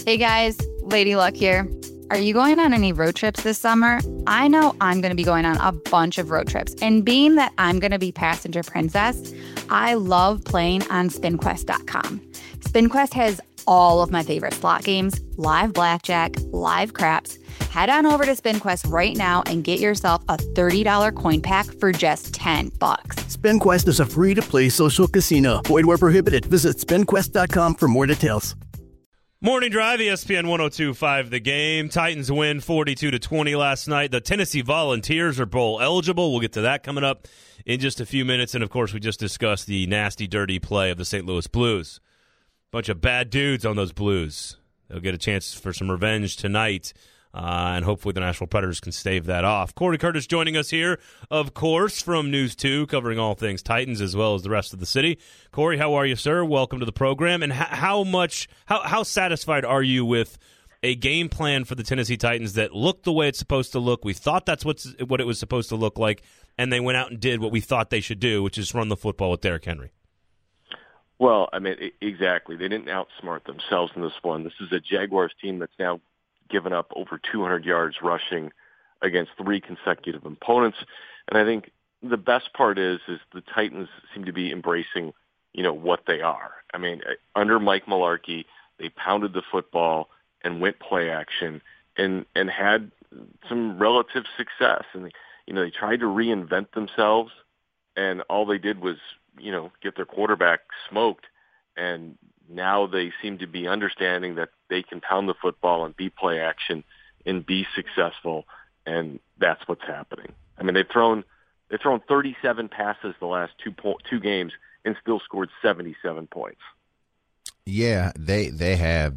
Hey guys, Lady Luck here. Are you going on any road trips this summer? I know I'm going to be going on a bunch of road trips. And being that I'm going to be passenger princess, I love playing on SpinQuest.com. SpinQuest has all of my favorite slot games, live blackjack, live craps. Head on over to SpinQuest right now and get yourself a $30 coin pack for just $10. SpinQuest is a free-to-play social casino. Void where prohibited. Visit SpinQuest.com for more details. Morning Drive, ESPN 102.5 The Game. Titans win 42-20 last night. The Tennessee Volunteers are bowl eligible. We'll get to that coming up in just a few minutes. And, of course, we just discussed the nasty, dirty play of the St. Louis Blues. Bunch of bad dudes on those Blues. They'll get a chance for some revenge tonight. And hopefully the Nashville Predators can stave that off. Corey Curtis joining us here, of course, from News 2, covering all things Titans as well as the rest of the city. Corey, how are you, sir? Welcome to the program. And how satisfied are you with a game plan for the Tennessee Titans that looked the way it's supposed to look? We thought that's what it was supposed to look like, and they went out and did what we thought they should do, which is run the football with Derrick Henry. Well, I mean, exactly. They didn't outsmart themselves in this one. This is a Jaguars team that's now given up over 200 yards rushing against 3 consecutive opponents. And I think the best part is the Titans seem to be embracing, what they are. I mean, under Mike Mularkey, they pounded the football and went play action and had some relative success. And, they tried to reinvent themselves, and all they did was, get their quarterback smoked. And now they seem to be understanding that they can pound the football and be play action and be successful, and that's what's happening. I mean, they've thrown 37 passes the last two games and still scored 77 points. Yeah, they have.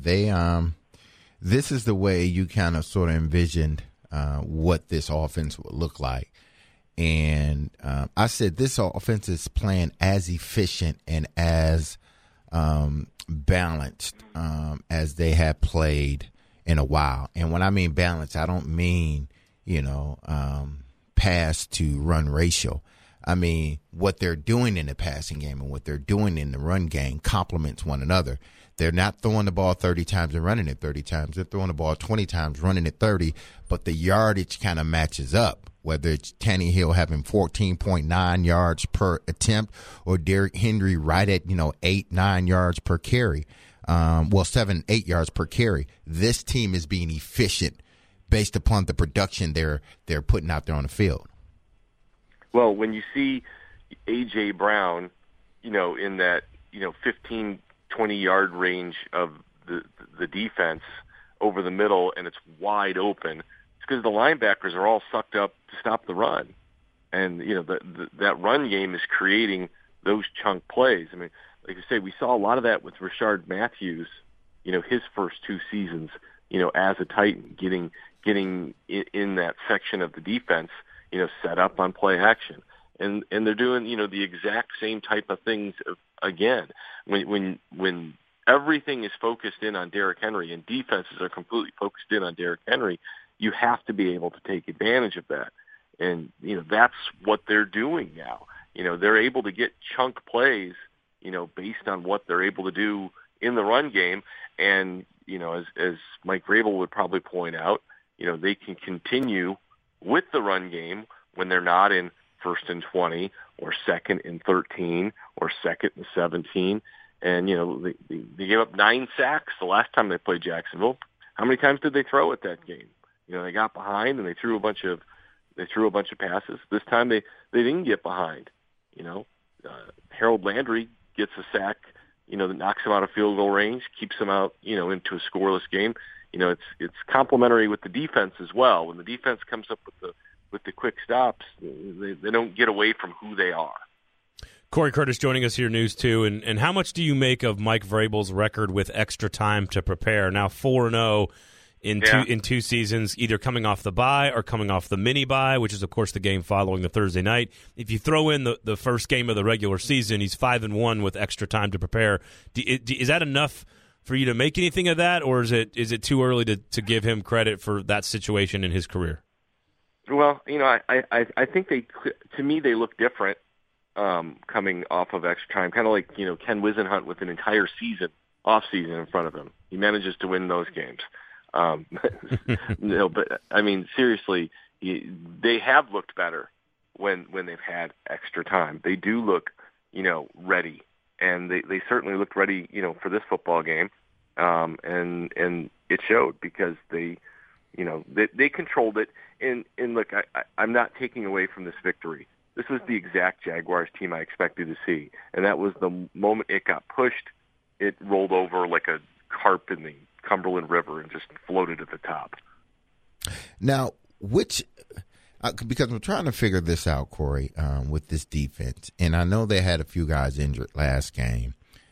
This is the way you kind of sort of envisioned what this offense would look like. And I said this offense is playing as efficient and as balanced as they have played in a while. And when I mean balanced, I don't mean, pass to run ratio. I mean, what they're doing in the passing game and what they're doing in the run game complements one another. They're not throwing the ball 30 times and running it 30 times. They're throwing the ball 20 times, running it 30, but the yardage kind of matches up, whether it's Tannehill having 14.9 yards per attempt or Derrick Henry right at, 8, 9 yards per carry. 7, 8 yards per carry. This team is being efficient based upon the production they're putting out there on the field. Well, when you see A.J. Brown, in that, 15, 20-yard range of the defense over the middle, and it's wide open, it's because the linebackers are all sucked up to stop the run. And, that run game is creating those chunk plays. I mean, like I say, we saw a lot of that with Rashard Matthews, his first 2 seasons, as a Titan, getting in that section of the defense, set up on play action. And they're doing, the exact same type of things again. When everything is focused in on Derrick Henry and defenses are completely focused in on Derrick Henry, you have to be able to take advantage of that. And, that's what they're doing now. They're able to get chunk plays, based on what they're able to do in the run game. And, as Mike Vrabel would probably point out, they can continue with the run game when they're not in 1st and 20 or 2nd and 13 or 2nd and 17. And, they gave up 9 sacks the last time they played Jacksonville. How many times did they throw at that game? They got behind and they threw a bunch of passes. This time they didn't get behind. Harold Landry gets a sack, that knocks him out of field goal range, keeps him out, into a scoreless game. It's complementary with the defense as well. When the defense comes up with the quick stops, they don't get away from who they are. Corey Curtis joining us here, News 2. And how much do you make of Mike Vrabel's record with extra time to prepare? Now 4-0 in 2 seasons, either coming off the bye or coming off the mini bye, which is, of course, the game following the Thursday night. If you throw in the first game of the regular season, he's 5-1 with extra time to prepare. Is that enough for you to make anything of that, or is it too early to give him credit for that situation in his career? Well, I think to me they look different coming off of extra time, kind of like Ken Wisenhunt with an entire off season in front of him. He manages to win those games. No, but I mean, seriously, they have looked better when they've had extra time. They do look, ready, and they certainly looked ready, for this football game. And it showed because they controlled it. And look, I'm not taking away from this victory. This was the exact Jaguars team I expected to see, and that was the moment it got pushed, it rolled over like a carp in the Cumberland River and just floated at the top. Now, because I'm trying to figure this out, Corey, with this defense, and I know they had a few guys injured last game,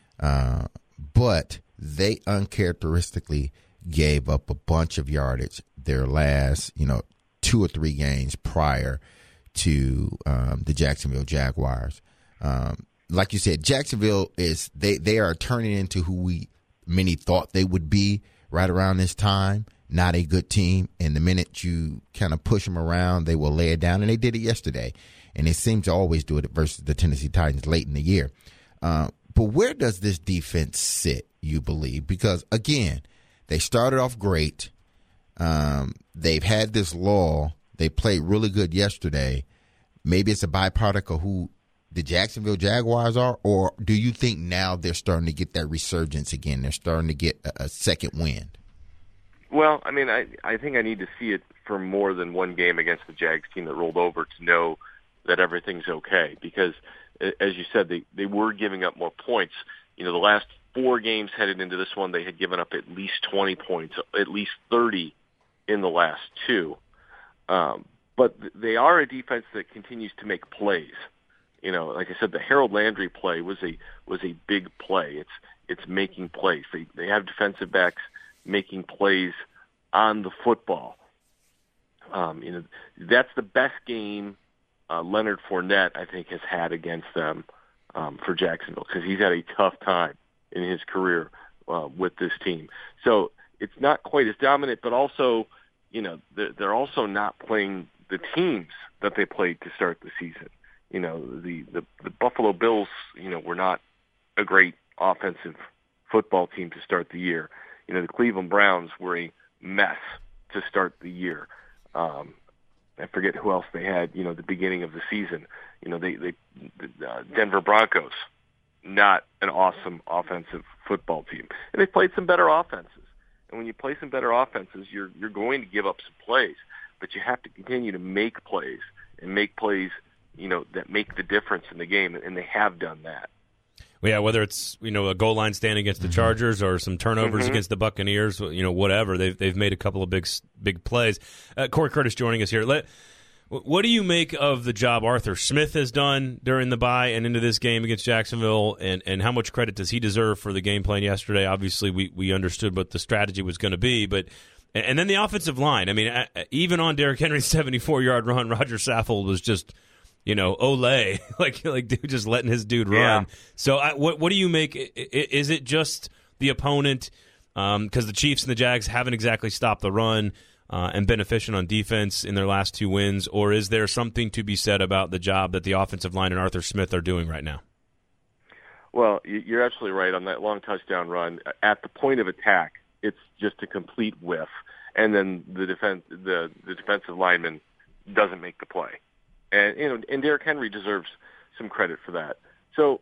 but they uncharacteristically gave up a bunch of yardage their last, 2 or 3 games prior to the Jacksonville Jaguars. Like you said, Jacksonville they are turning into who many thought they would be right around this time. Not a good team, and the minute you kind of push them around, they will lay it down, and they did it yesterday. And they seem to always do it versus the Tennessee Titans late in the year. But where does this defense sit, you believe? Because, again, they started off great. They've had this lull. They played really good yesterday. Maybe it's a byproduct of who the Jacksonville Jaguars are, or do you think now they're starting to get that resurgence again? They're starting to get a second wind? Well, I mean, I think I need to see it for more than one game against the Jags team that rolled over to know that everything's okay. Because, as you said, they were giving up more points. The last 4 games headed into this one, they had given up at least 20 points, at least 30 in the last 2. But they are a defense that continues to make plays. Like I said, the Harold Landry play was a big play. It's making plays. They have defensive backs making plays on the football. That's the best game Leonard Fournette, I think, has had against them for Jacksonville, because he's had a tough time in his career with this team. So it's not quite as dominant, but also, they're also not playing the teams that they played to start the season. The Buffalo Bills, were not a great offensive football team to start the year. The Cleveland Browns were a mess to start the year. I forget who else they had, the beginning of the season. The Denver Broncos, not an awesome offensive football team. And they played some better offenses. And when you play some better offenses, you're going to give up some plays. But you have to continue to make plays, and make plays, that make the difference in the game. And they have done that. Well, yeah, whether it's a goal line stand against the Chargers or some turnovers against the Buccaneers, whatever, they've made a couple of big plays. Corey Curtis joining us here. What do you make of the job Arthur Smith has done during the bye and into this game against Jacksonville, and how much credit does he deserve for the game plan yesterday? Obviously, we understood what the strategy was going to be, and then the offensive line. I mean, even on Derrick Henry's 74-yard run, Roger Saffold was just Olay, like dude just letting his dude run. Yeah. So what do you make? Is it just the opponent? Because the Chiefs and the Jags haven't exactly stopped the run and been efficient on defense in their last 2 wins, or is there something to be said about the job that the offensive line and Arthur Smith are doing right now? Well, you're absolutely right on that long touchdown run. At the point of attack, it's just a complete whiff, and then the defensive lineman doesn't make the play. And Derrick Henry deserves some credit for that. So,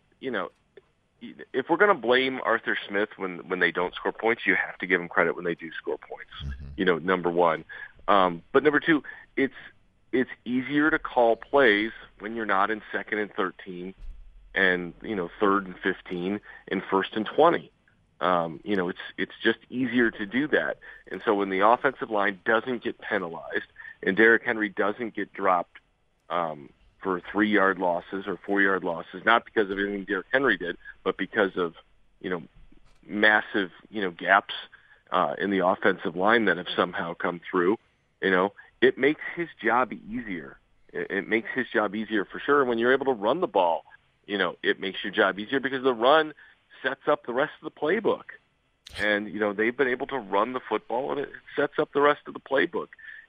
if we're going to blame Arthur Smith when they don't score points, you have to give him credit when they do score points. Mm-hmm. Number one. But number two, it's easier to call plays when you're not in 2nd and 13 and 3rd and 15 and 1st and 20. It's just easier to do that. And so when the offensive line doesn't get penalized and Derrick Henry doesn't get dropped for 3-yard losses or 4-yard losses, not because of anything Derrick Henry did, but because of, massive, gaps in the offensive line that have somehow come through, it makes his job easier. It makes his job easier for sure. When you're able to run the ball, it makes your job easier because the run sets up the rest of the playbook. And, they've been able to run the football, and it sets up the rest of the playbook.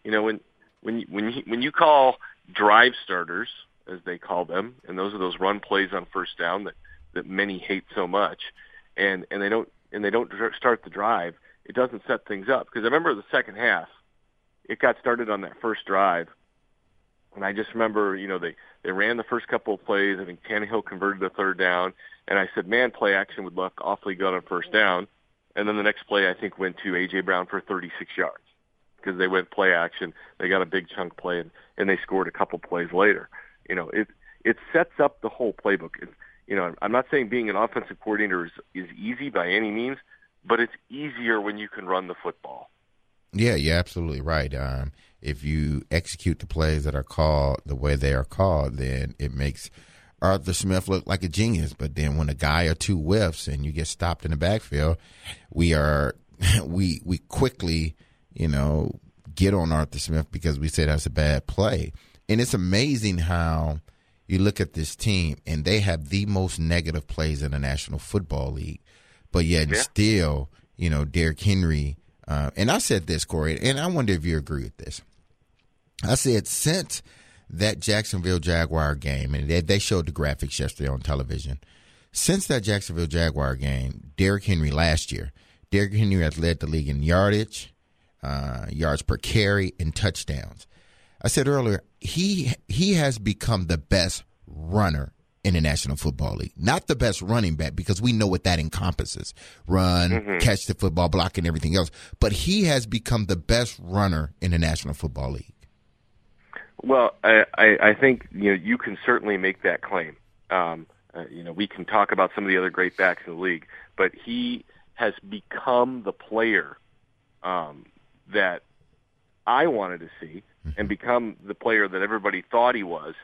When you call drive starters, as they call them, and those are those run plays on first down that many hate so much, and and they don't start the drive, it doesn't set things up. Because I remember the second half, it got started on that first drive, and I just remember, they ran the first couple of plays. I think Tannehill converted a third down, and I said, man, play action would look awfully good on first down. And then the next play, I think, went to A.J. Brown for 36 yards because they went play action. They got a big chunk play, and they scored a couple plays later. It sets up the whole playbook. I'm not saying being an offensive coordinator is easy by any means, but it's easier when you can run the football. Yeah, you're absolutely right. If you execute the plays that are called the way they are called, then it makes Arthur Smith look like a genius. But then when a guy or two whiffs and you get stopped in the backfield, we quickly, get on Arthur Smith because we say that's a bad play. And it's amazing how you look at this team and they have the most negative plays in the National Football League, but yet still, Derrick Henry. And I said this, Corey, and I wonder if you agree with this. I said since that Jacksonville Jaguar game, and they showed the graphics yesterday on television, since that Jacksonville Jaguar game, Derrick Henry last year, Derrick Henry has led the league in yardage, yards per carry, and touchdowns. I said earlier, he has become the best runner in the National Football League. Not the best running back, because we know what that encompasses. Run, catch the football, block, and everything else. But he has become the best runner in the National Football League. Well, I think you can certainly make that claim. We can talk about some of the other great backs in the league, but he has become the player that I wanted to see and become the player that everybody thought he was.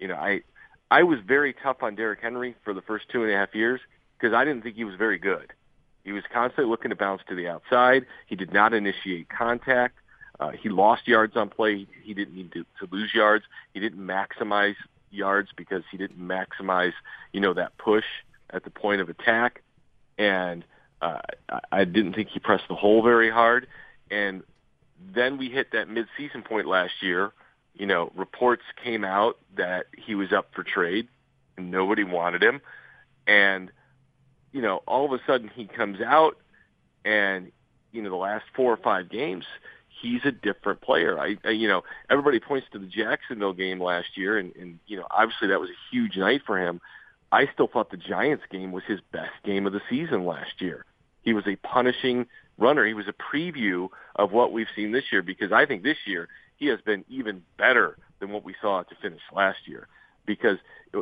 I was very tough on Derrick Henry for the first 2.5 years because I didn't think he was very good. He was constantly looking to bounce to the outside. He did not initiate contact. He lost yards on play. He didn't need to lose yards. He didn't maximize yards because he didn't maximize, that push at the point of attack. And I didn't think he pressed the hole very hard. And then we hit that mid-season point last year. Reports came out that he was up for trade and nobody wanted him. And, all of a sudden he comes out and, the last 4 or 5 games, he's a different player. Everybody points to the Jacksonville game last year and obviously that was a huge night for him. I still thought the Giants game was his best game of the season last year. He was a punishing runner. He was a preview of what we've seen this year, because I think this year he has been even better than what we saw to finish last year, because,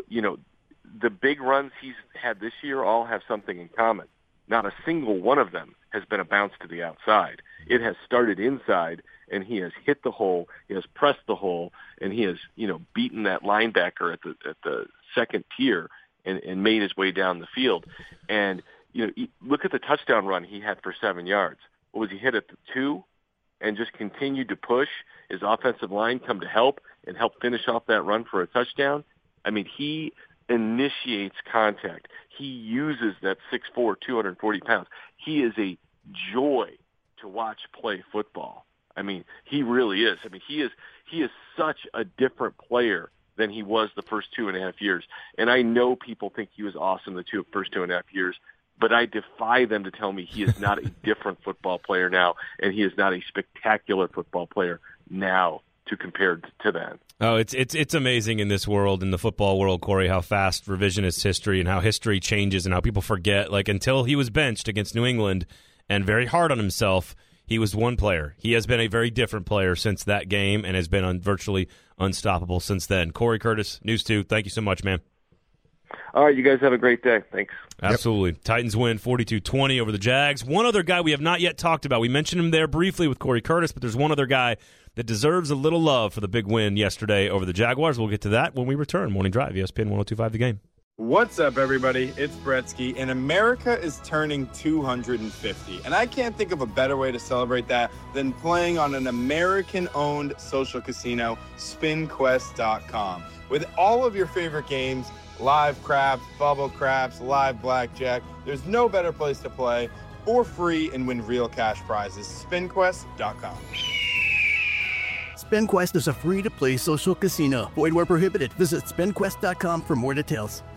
the big runs he's had this year all have something in common. Not a single one of them has been a bounce to the outside. It has started inside, and he has hit the hole, he has pressed the hole, and he has, beaten that linebacker at the second tier and made his way down the field. And, look at the touchdown run he had for 7 yards. What was he hit at the 2 and just continued to push? His offensive line come to help and help finish off that run for a touchdown. I mean, he initiates contact. He uses that 6'4", 240 pounds. He is a joy to watch play football. I mean, he really is. I mean, he is such a different player than he was the first 2.5 years. And I know people think he was awesome the first 2.5 years, but I defy them to tell me he is not a different football player now, and he is not a spectacular football player now to compare to then. Oh, it's amazing in this world, in the football world, Corey, how fast revisionist history and how history changes and how people forget. Like, until he was benched against New England and very hard on himself, he was one player. He has been a very different player since that game and has been virtually unstoppable since then. Corey Curtis, News 2, thank you so much, man. All right, you guys have a great day. Thanks. Absolutely. Yep. Titans win 42-20 over the Jags. One other guy we have not yet talked about. We mentioned him there briefly with Corey Curtis, but there's one other guy that deserves a little love for the big win yesterday over the Jaguars. We'll get to that when we return. Morning Drive, ESPN 102.5 The Game. What's up, everybody? It's Bretsky, and America is turning 250. And I can't think of a better way to celebrate that than playing on an American-owned social casino, SpinQuest.com. With all of your favorite games, live craps, bubble craps, live blackjack, there's no better place to play for free and win real cash prizes. SpinQuest.com. SpinQuest is a free-to-play social casino. Void where prohibited. Visit SpinQuest.com for more details.